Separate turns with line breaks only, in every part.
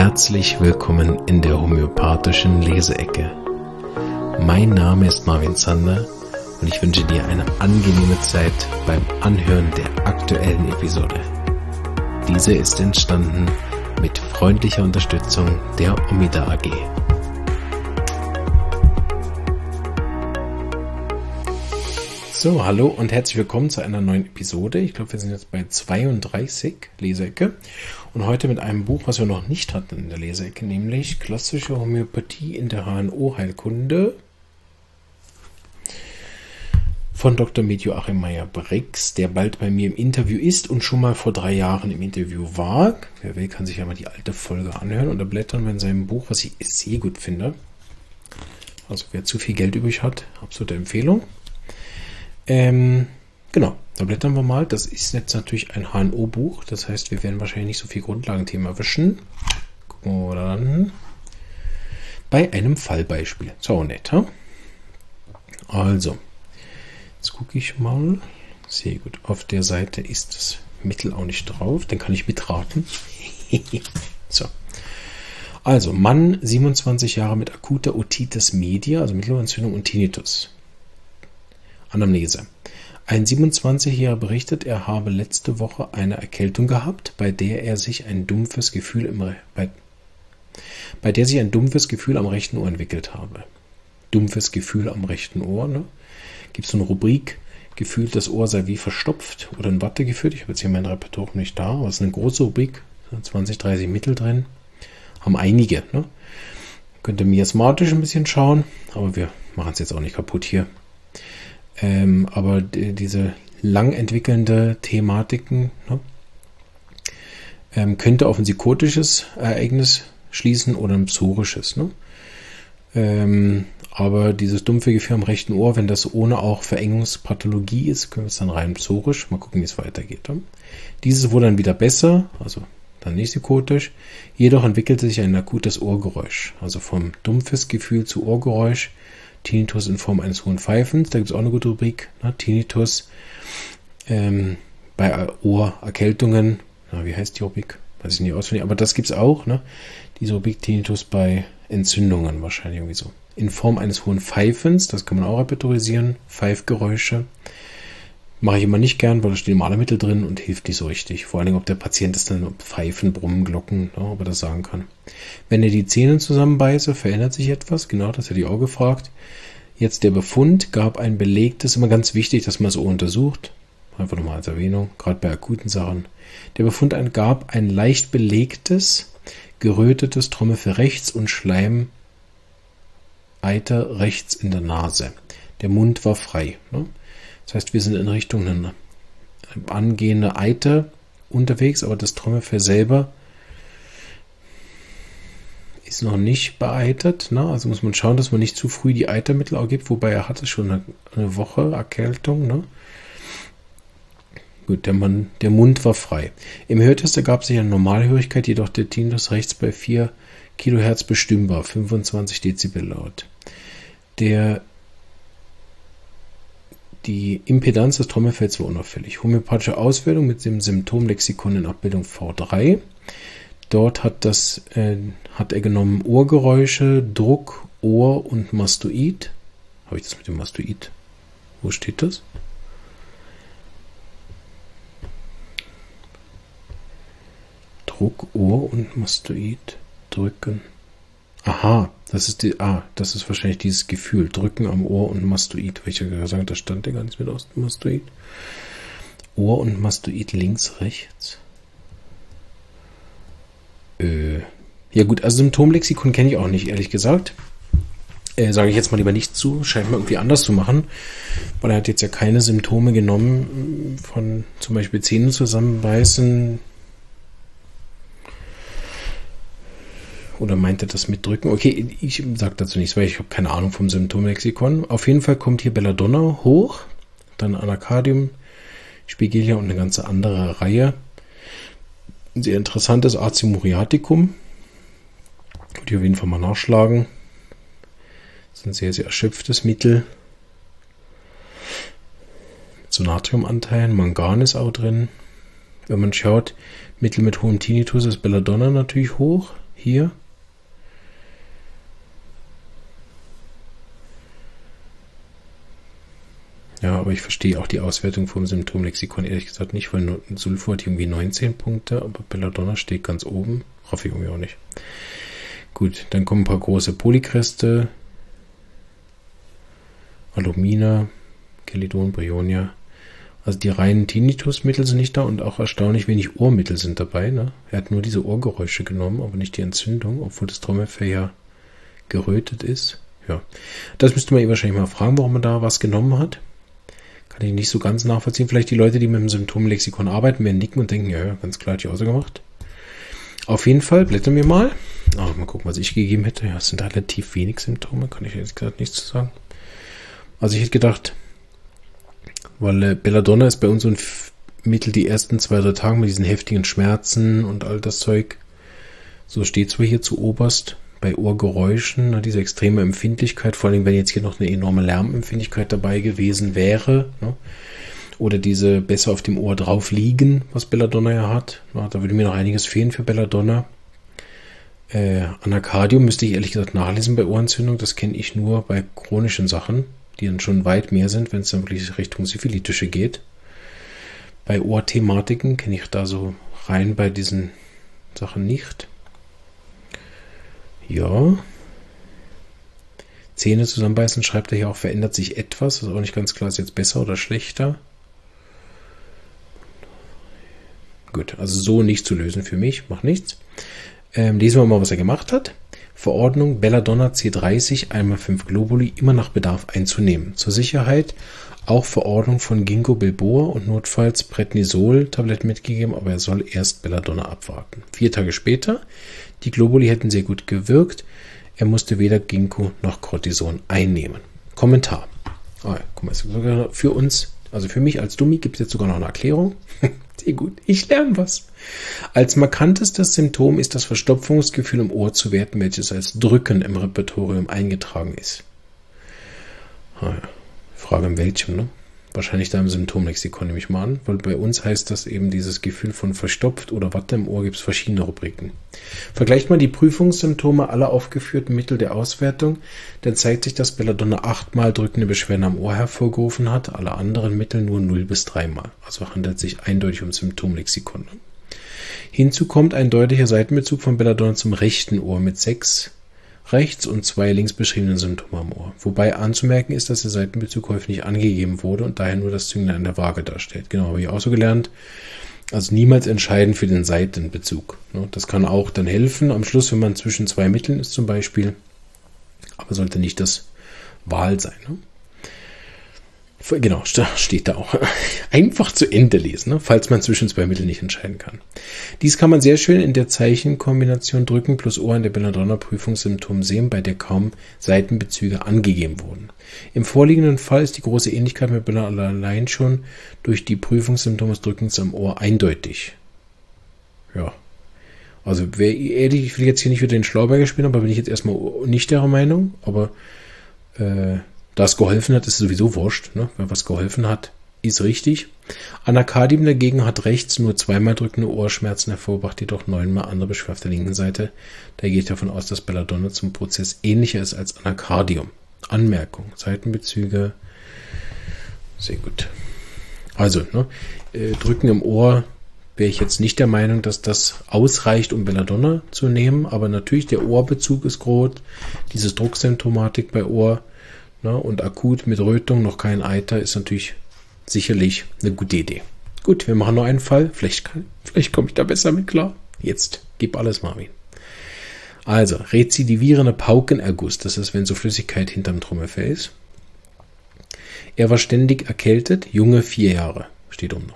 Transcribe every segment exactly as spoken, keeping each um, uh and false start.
Herzlich willkommen in der homöopathischen Leseecke. Mein Name ist Marvin Zander und ich wünsche dir eine angenehme Zeit beim Anhören der aktuellen Episode. Diese ist entstanden mit freundlicher Unterstützung der Omida A G. So, hallo und herzlich willkommen zu einer neuen Episode. Ich glaube, wir sind jetzt bei zweiunddreißig Leseecke und heute mit einem Buch, was wir noch nicht hatten in der Leseecke, nämlich Klassische Homöopathie in der H N O-Heilkunde von Doktor Med Joachim Meyer-Brix, der bald bei mir im Interview ist und schon mal vor drei Jahren im Interview war. Wer will, kann sich ja mal die alte Folge anhören oder blättern in seinem Buch, was ich sehr gut finde. Also wer zu viel Geld übrig hat, absolute Empfehlung. Ähm, genau, da blättern wir mal. Das ist jetzt natürlich ein H N O-Buch, das heißt, wir werden wahrscheinlich nicht so viel Grundlagenthema erwischen. Gucken wir dann bei einem Fallbeispiel. So, nett, ha? Also, jetzt gucke ich mal. Sehr gut, auf der Seite ist das Mittel auch nicht drauf, dann kann ich mitraten. So. Also, Mann, siebenundzwanzig Jahre mit akuter Otitis media, also Mittelohrentzündung und Tinnitus. Anamnese. Ein siebenundzwanzigjähriger berichtet, er habe letzte Woche eine Erkältung gehabt, bei der er sich ein dumpfes Gefühl im Re- bei, bei der sich ein dumpfes Gefühl am rechten Ohr entwickelt habe. Dumpfes Gefühl am rechten Ohr, ne? Gibt es so eine Rubrik, gefühlt das Ohr sei wie verstopft oder in Watte geführt. Ich habe jetzt hier mein Repertoire nicht da, aber es ist eine große Rubrik, zwanzig, dreißig Mittel drin. Haben einige, ne? Könnt ihr miasmatisch ein bisschen schauen, aber wir machen es jetzt auch nicht kaputt hier. Ähm, aber die, diese lang entwickelnde Thematiken, ne, ähm, könnte auf ein psychotisches Ereignis schließen oder ein psorisches. Ne? Ähm, aber dieses dumpfe Gefühl am rechten Ohr, wenn das ohne auch Verengungspathologie ist, können wir es dann rein psorisch. Mal gucken, wie es weitergeht. Ne? Dieses wurde dann wieder besser, also dann nicht psychotisch. Jedoch entwickelte sich ein akutes Ohrgeräusch. Also vom dumpfes Gefühl zu Ohrgeräusch. Tinnitus in Form eines hohen Pfeifens, da gibt es auch eine gute Rubrik, ne? Tinnitus ähm, bei Ohrerkältungen, na, wie heißt die Rubrik? Weiß ich nicht auswendig, aber das gibt es auch, ne? Diese Rubrik Tinnitus bei Entzündungen wahrscheinlich irgendwie so. In Form eines hohen Pfeifens, das kann man auch repertorisieren, Pfeifgeräusche. Mache ich immer nicht gern, weil da stehen immer alle Mittel drin und hilft nicht so richtig. Vor allem, ob der Patient es dann Pfeifen, Brummen, Glocken, ne, ob er das sagen kann. Wenn er die Zähne zusammenbeiße, verändert sich etwas. Genau, das hätte ich auch gefragt. Jetzt der Befund gab ein belegtes, immer ganz wichtig, dass man es so untersucht. Einfach nochmal als Erwähnung, gerade bei akuten Sachen. Der Befund gab ein leicht belegtes, gerötetes Trommelfell rechts und Schleimeiter rechts in der Nase. Der Mund war frei, ne? Das heißt, wir sind in Richtung einer angehende Eiter unterwegs, aber das Trommelfell selber ist noch nicht beeitert. Ne? Also muss man schauen, dass man nicht zu früh die Eitermittel auch gibt, wobei er hatte schon eine, eine Woche Erkältung. Ne? Gut, der, Mann, der Mund war frei. Im Hörtest ergab sich eine Normalhörigkeit, jedoch der Tinnitus rechts bei vier Kilohertz bestimmbar, fünfundzwanzig Dezibel laut. Der Die Impedanz des Trommelfells war unauffällig. Homöopathische Auswertung mit dem Symptomlexikon in Abbildung V drei. Dort hat, das, äh, hat er genommen Ohrgeräusche, Druck, Ohr und Mastoid. Habe ich das mit dem Mastoid? Wo steht das? Druck, Ohr und Mastoid. Drücken. Aha, das ist die, ah, das ist wahrscheinlich dieses Gefühl. Drücken am Ohr und Mastoid. Weil ich ja gesagt, da stand ja gar nichts mit aus dem Mastoid. Ohr und Mastoid links, rechts. Äh, ja gut, also Symptomlexikon kenne ich auch nicht, ehrlich gesagt. Äh, sage ich jetzt mal lieber nicht zu. Scheint mir irgendwie anders zu machen. Weil er hat jetzt ja keine Symptome genommen von zum Beispiel Zähne zusammenbeißen. Oder meint er das mit Drücken? Okay, ich sage dazu nichts, weil ich habe keine Ahnung vom Symptomlexikon. Auf jeden Fall kommt hier Belladonna hoch, dann Anacardium, Spigelia und eine ganze andere Reihe. Ein sehr interessantes Acido muriaticum. Würde ich auf jeden Fall mal nachschlagen. Das ist ein sehr, sehr erschöpftes Mittel. Mit so Natriumanteilen, Mangan ist auch drin. Wenn man schaut, Mittel mit hohem Tinnitus ist Belladonna natürlich hoch. hier. Ja, aber ich verstehe auch die Auswertung vom Symptomlexikon ehrlich gesagt nicht, weil Sulfur hat irgendwie neunzehn Punkte, aber Belladonna steht ganz oben. Raff ich irgendwie auch nicht. Gut, dann kommen ein paar große Polykreste. Alumina, Chelidon, Bryonia. Also die reinen Tinnitusmittel sind nicht da und auch erstaunlich wenig Ohrmittel sind dabei. Ne? Er hat nur diese Ohrgeräusche genommen, aber nicht die Entzündung, obwohl das Trommelfell ja gerötet ist. Ja, das müsste man ihn wahrscheinlich mal fragen, warum er da was genommen hat. Kann ich nicht so ganz nachvollziehen. Vielleicht die Leute, die mit dem Symptomlexikon arbeiten, werden nicken und denken, ja, ja, ganz klar, hat die auch so gemacht. Auf jeden Fall, blättern wir mal. Oh, mal gucken, was ich gegeben hätte. Ja, es sind relativ wenig Symptome, kann ich jetzt gesagt nichts zu sagen. Also ich hätte gedacht, weil äh, Belladonna ist bei uns so ein F Mittel die ersten zwei, drei Tage mit diesen heftigen Schmerzen und all das Zeug. So steht zwar hier zu oberst bei Ohrgeräuschen, ne, diese extreme Empfindlichkeit, vor allem wenn jetzt hier noch eine enorme Lärmempfindlichkeit dabei gewesen wäre, ne, oder diese besser auf dem Ohr drauf liegen, was Belladonna ja hat. Na, da würde mir noch einiges fehlen für Belladonna. Äh, Anacardium müsste ich ehrlich gesagt nachlesen bei Ohrentzündung, das kenne ich nur bei chronischen Sachen, die dann schon weit mehr sind, wenn es dann wirklich Richtung Syphilitische geht. Bei Ohrthematiken kenne ich da so rein bei diesen Sachen nicht. Ja. Zähne zusammenbeißen, schreibt er hier auch, verändert sich etwas. Das ist auch nicht ganz klar, ist jetzt besser oder schlechter. Gut, also so nicht zu lösen für mich, macht nichts. Ähm, lesen wir mal, was er gemacht hat. Verordnung Belladonna C dreißig, einmal fünf Globuli, immer nach Bedarf einzunehmen. Zur Sicherheit auch Verordnung von Ginkgo biloba und notfalls Prednisol-Tabletten mitgegeben, aber er soll erst Belladonna abwarten. Vier Tage später, die Globuli hätten sehr gut gewirkt. Er musste weder Ginkgo noch Cortison einnehmen. Kommentar. Oh ja, guck mal, sogar für uns, also für mich als Dummi gibt es jetzt sogar noch eine Erklärung. Sehr gut, ich lerne was. Als markantestes Symptom ist das Verstopfungsgefühl im Ohr zu werten, welches als Drücken im Repertorium eingetragen ist. Ah ja. Frage in welchem, ne? Wahrscheinlich da im Symptomlexikon nehme ich mal an, weil bei uns heißt das eben dieses Gefühl von verstopft oder Watte im Ohr, gibt es verschiedene Rubriken. Vergleicht man die Prüfungssymptome aller aufgeführten Mittel der Auswertung, dann zeigt sich, dass Belladonna achtmal drückende Beschwerden am Ohr hervorgerufen hat, alle anderen Mittel nur null bis dreimal. Also handelt es sich eindeutig um Symptomlexikon. Hinzu kommt ein deutlicher Seitenbezug von Belladonna zum rechten Ohr mit sechs rechts und zwei links beschriebenen Symptome am Ohr. Wobei anzumerken ist, dass der Seitenbezug häufig nicht angegeben wurde und daher nur das Zünglein an der Waage darstellt. Genau, habe ich auch so gelernt. Also niemals entscheiden für den Seitenbezug. Das kann auch dann helfen, am Schluss, wenn man zwischen zwei Mitteln ist zum Beispiel, aber sollte nicht das Wahl sein. Genau, steht da auch. Einfach zu Ende lesen, ne? Falls man zwischen zwei Mitteln nicht entscheiden kann. Dies kann man sehr schön in der Zeichenkombination Drücken plus Ohr in der Belladonna-Prüfungssymptom sehen, bei der kaum Seitenbezüge angegeben wurden. Im vorliegenden Fall ist die große Ähnlichkeit mit Belladonna allein schon durch die Prüfungssymptome des Drückens am Ohr eindeutig. Ja. Also, wer ehrlich, ich will jetzt hier nicht wieder den Schlauberger spielen, aber bin ich jetzt erstmal nicht der Meinung, aber äh, da es geholfen hat, ist sowieso wurscht, ne? Weil was geholfen hat, ist richtig. Anacardium dagegen hat rechts nur zweimal drückende Ohrschmerzen hervorgebracht, jedoch neunmal andere Beschwerden auf der linken Seite. Da geht davon aus, dass Belladonna zum Prozess ähnlicher ist als Anacardium. Anmerkung, Seitenbezüge, sehr gut. Also, ne, äh, Drücken im Ohr wäre ich jetzt nicht der Meinung, dass das ausreicht, um Belladonna zu nehmen, aber natürlich der Ohrbezug ist groß, dieses Drucksymptomatik bei Ohr, ne, und akut mit Rötung, noch kein Eiter, ist natürlich sicherlich eine gute Idee. Gut, wir machen noch einen Fall, vielleicht, kann, vielleicht komme ich da besser mit klar. Jetzt, gib alles, Marvin. Also, rezidivierende Paukenerguss, das ist, wenn so Flüssigkeit hinterm Trommelfell ist. Er war ständig erkältet, Junge vier Jahre, steht oben noch.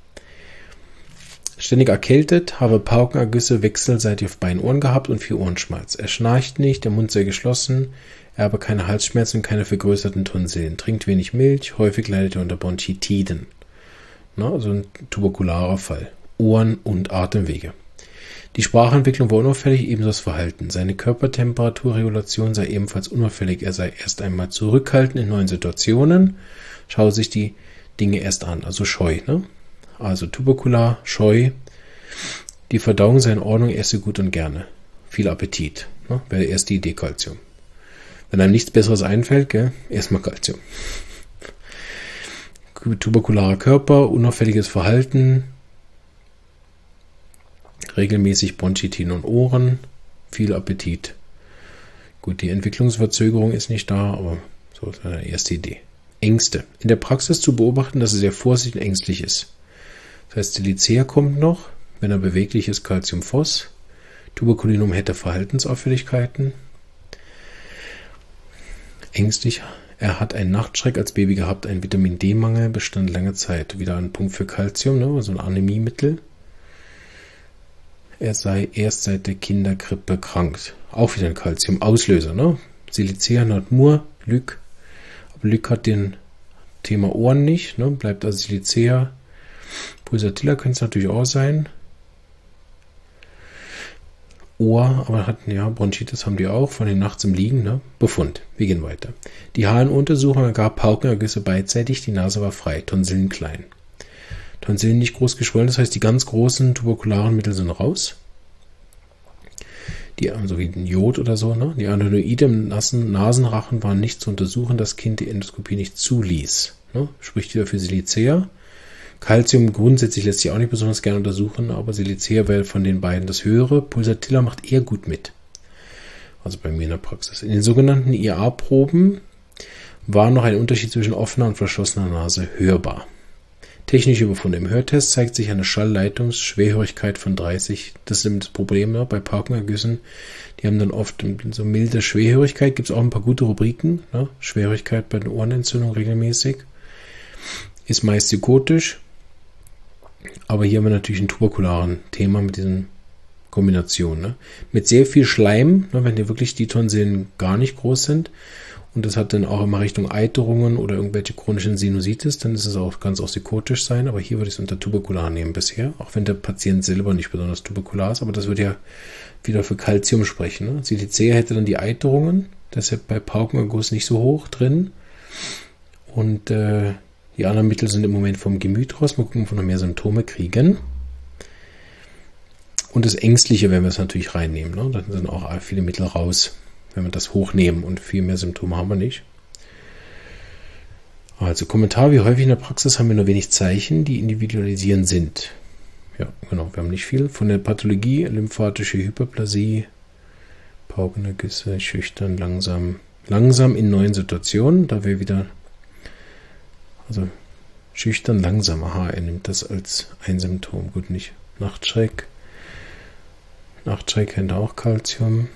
Ständig erkältet, habe Paukenergüsse wechselseitig auf beiden Ohren gehabt und viel Ohrenschmalz. Er schnarcht nicht, der Mund sehr geschlossen, er habe keine Halsschmerzen und keine vergrößerten Tonsillen, trinkt wenig Milch, häufig leidet er unter Bronchitiden. Na, also ein tuberkularer Fall. Ohren und Atemwege. Die Sprachentwicklung war unauffällig, ebenso das Verhalten. Seine Körpertemperaturregulation sei ebenfalls unauffällig. Er sei erst einmal zurückhaltend in neuen Situationen, schaue sich die Dinge erst an, also scheu. Ne? Also tuberkular, scheu. Die Verdauung sei in Ordnung, esse gut und gerne. viel Appetit. Ne? Wäre die erste Idee Calcium. Wenn einem nichts Besseres einfällt, gell, erstmal Calcium. Tuberkularer Körper, unauffälliges Verhalten, regelmäßig Bronchitin und Ohren, viel Appetit. Gut, die Entwicklungsverzögerung ist nicht da, aber so ist eine erste Idee. Ängste. In der Praxis zu beobachten, dass er sehr vorsichtig und ängstlich ist. Das heißt, Silicea kommt noch, wenn er beweglich ist, Calcium-Phos. Tuberkulinum hätte Verhaltensauffälligkeiten. Ängstlich. Er hat einen Nachtschreck als Baby gehabt, einen Vitamin-D-Mangel, bestand lange Zeit. Wieder ein Punkt für Calcium, ne? Also ein Anämiemittel. Er sei erst seit der Kindergrippe krank. Auch wieder ein Calcium-Auslöser. Ne? Silicea hat Mur, Lück. Aber Lück hat den Thema Ohren nicht. Ne? Bleibt also Silicea. Pulsatilla könnte es natürlich auch sein. Ohr, aber hatten ja Bronchitis haben die auch, von den nachts im Liegen, ne? Befund. Wir gehen weiter. Die H N-Untersuchung ergab Paukenergüsse beidseitig, die Nase war frei, Tonsillen klein. Tonsillen nicht groß geschwollen, das heißt, die ganz großen tuberkularen Mittel sind raus. Die, so wie ein Jod oder so, ne? Die Adenoide im nassen Nasenrachen waren nicht zu untersuchen, das Kind die Endoskopie nicht zuließ. Ne? Spricht wieder für Silicea. Calcium grundsätzlich lässt sich auch nicht besonders gerne untersuchen, aber Silicea wäre von den beiden das höhere. Pulsatilla macht eher gut mit. Also bei mir in der Praxis. In den sogenannten I A-Proben war noch ein Unterschied zwischen offener und verschlossener Nase hörbar. Technische Befunde. Im Hörtest zeigt sich eine Schallleitungsschwerhörigkeit von dreißig. Das ist das Problem, ne? Bei Paukenergüssen. Die haben dann oft so milde Schwerhörigkeit. Gibt es auch ein paar gute Rubriken. Ne? Schwerhörigkeit bei den Ohrenentzündungen regelmäßig. Ist meist psychotisch. Aber hier haben wir natürlich ein tuberkularen Thema mit diesen Kombinationen. Ne? Mit sehr viel Schleim, ne, wenn hier wirklich die Tonsillen gar nicht groß sind. Und das hat dann auch immer Richtung Eiterungen oder irgendwelche chronischen Sinusitis, dann ist es auch, kann es auch psychotisch sein. Aber hier würde ich es unter tuberkular nehmen bisher. Auch wenn der Patient selber nicht besonders tuberkular ist. Aber das würde ja wieder für Calcium sprechen. Ne? Silicea hätte dann die Eiterungen. Das ist ja bei Paukenerguss nicht so hoch drin. Und äh, die anderen Mittel sind im Moment vom Gemüt raus. Mal gucken, ob wir noch mehr Symptome kriegen. Und das Ängstliche werden wir es natürlich reinnehmen. Ne? Dann sind auch viele Mittel raus, wenn wir das hochnehmen. Und viel mehr Symptome haben wir nicht. Also Kommentar, wie häufig in der Praxis haben wir nur wenig Zeichen, die individualisieren sind. Ja, genau, wir haben nicht viel. Von der Pathologie, lymphatische Hyperplasie, Paukenergüsse, schüchtern, langsam. Langsam in neuen Situationen, da wir wieder... Also schüchtern, langsam. Aha, er nimmt das als ein Symptom. Gut, nicht Nachtschreck. Nachtschreck kennt auch Calcium.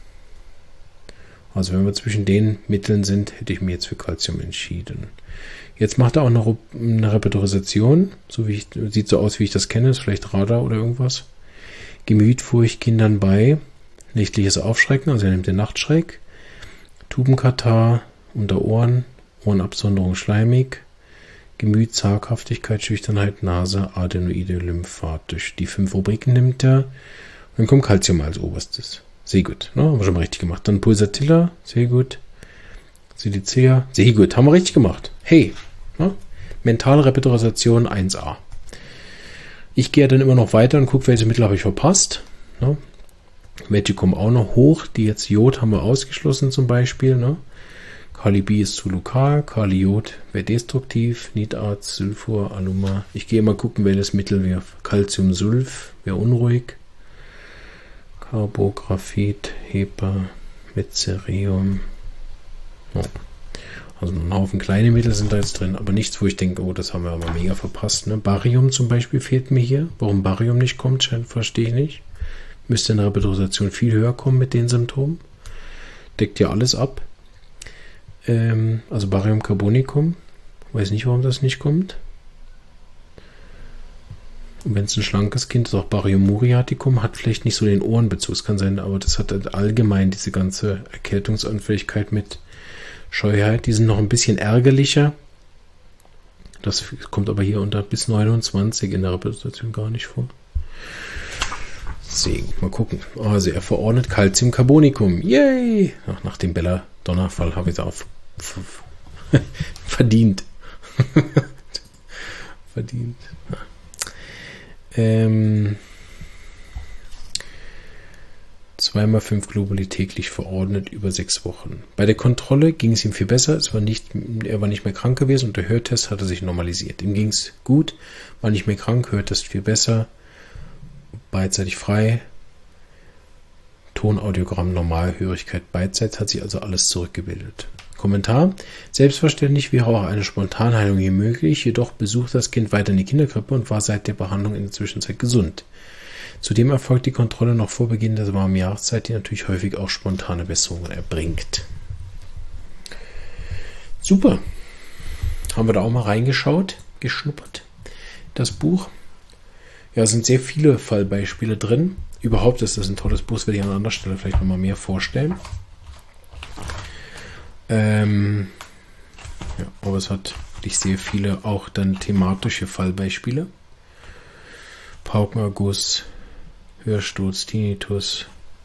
Also wenn wir zwischen den Mitteln sind, hätte ich mir jetzt für Calcium entschieden. Jetzt macht er auch noch eine Repetitorisation. So wie ich, sieht so aus, wie ich das kenne. Ist vielleicht Radar oder irgendwas. Gemütfurcht Kindern bei. Nächtliches Aufschrecken. Also er nimmt den Nachtschreck. Tubenkatarrh unter Ohren. Ohrenabsonderung schleimig. Gemüt, Zaghaftigkeit, Schüchternheit, Nase, Adenoide, lymphatisch. Die fünf Rubriken nimmt er. Dann kommt Calcium als oberstes. Sehr gut, ne? Haben wir schon mal richtig gemacht. Dann Pulsatilla, sehr gut. Silicea, sehr gut, haben wir richtig gemacht. Hey, ne? Mentale Repetitorisation eins a. Ich gehe dann immer noch weiter und gucke, welche Mittel habe ich verpasst. Ne? Welche kommen auch noch hoch. Die jetzt Jod haben wir ausgeschlossen zum Beispiel, ne? Kali B ist zu lokal, Kaliiod wäre destruktiv, Nitarz, Sulfur, Aluma. Ich gehe mal gucken, welches Mittel wir. Calciumsulf wäre unruhig. Carbographit, Hepa, Metzerium. Oh. Also ein Haufen kleine Mittel sind da jetzt drin, aber nichts, wo ich denke, oh, das haben wir aber mega verpasst. Ne? Barium zum Beispiel fehlt mir hier. Warum Barium nicht kommt, verstehe ich nicht. Müsste in der Repetitorisation viel höher kommen mit den Symptomen. Deckt ja alles ab. Also Barium carbonicum, weiß nicht, warum das nicht kommt. Und wenn es ein schlankes Kind ist, auch Barium muriaticum, hat vielleicht nicht so den Ohrenbezug, es kann sein, aber das hat halt allgemein diese ganze Erkältungsanfälligkeit mit Scheuheit. Die sind noch ein bisschen ärgerlicher. Das kommt aber hier unter bis neunundzwanzig in der Repräsentation gar nicht vor. Sehr gut, mal gucken. Also er verordnet Calcium carbonicum. Yay! Ach, nach dem Belladonna-Fall habe ich es auch verdient. verdient. Ja. Ähm, Zweimal fünf Globuli täglich verordnet über sechs Wochen. Bei der Kontrolle ging es ihm viel besser. Es war nicht, er war nicht mehr krank gewesen und der Hörtest hatte sich normalisiert. Ihm ging es gut, war nicht mehr krank, Hörtest viel besser, beidseitig frei, Tonaudiogramm normal, Hörigkeit beidseitig, hat sich also alles zurückgebildet. Kommentar: Selbstverständlich wäre auch eine Spontanheilung hier möglich, jedoch besucht das Kind weiter in die Kinderkrippe und war seit der Behandlung in der Zwischenzeit gesund. Zudem erfolgt die Kontrolle noch vor Beginn der warmen Jahreszeit, die natürlich häufig auch spontane Besserungen erbringt. Super. Haben wir da auch mal reingeschaut, geschnuppert. Das Buch. Ja, es sind sehr viele Fallbeispiele drin. Überhaupt ist das ein tolles Buch, das werde ich an anderer Stelle vielleicht nochmal mehr vorstellen. Ähm, ja, aber es hat wirklich sehr viele auch dann thematische Fallbeispiele. Paukenerguss, Hörsturz, Tinnitus,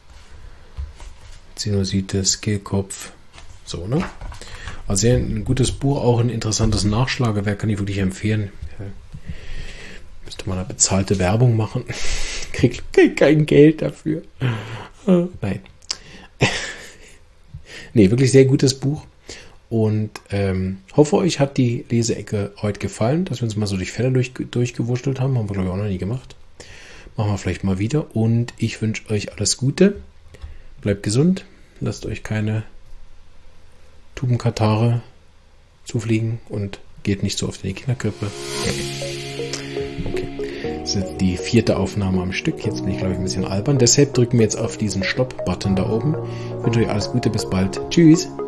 Sinusitis, Kehlkopf, so, ne? Also sehr ein gutes Buch, auch ein interessantes Nachschlagewerk, kann ich wirklich empfehlen. Ja, müsste man eine bezahlte Werbung machen. Krieg, krieg kein Geld dafür. Äh, nein. Nee, wirklich sehr gutes Buch. Und ähm, hoffe, euch hat die Leseecke heute gefallen, dass wir uns mal so durch Fälle durch, durchgewurschtelt haben. Haben wir, glaube ich, auch noch nie gemacht. Machen wir vielleicht mal wieder. Und ich wünsche euch alles Gute. Bleibt gesund. Lasst euch keine Tubenkatare zufliegen und geht nicht so oft in die Kinderkrippe. Okay. Das ist jetzt die vierte Aufnahme am Stück. Jetzt bin ich, glaube ich, ein bisschen albern. Deshalb drücken wir jetzt auf diesen Stopp-Button da oben. Ich wünsche euch alles Gute. Bis bald. Tschüss.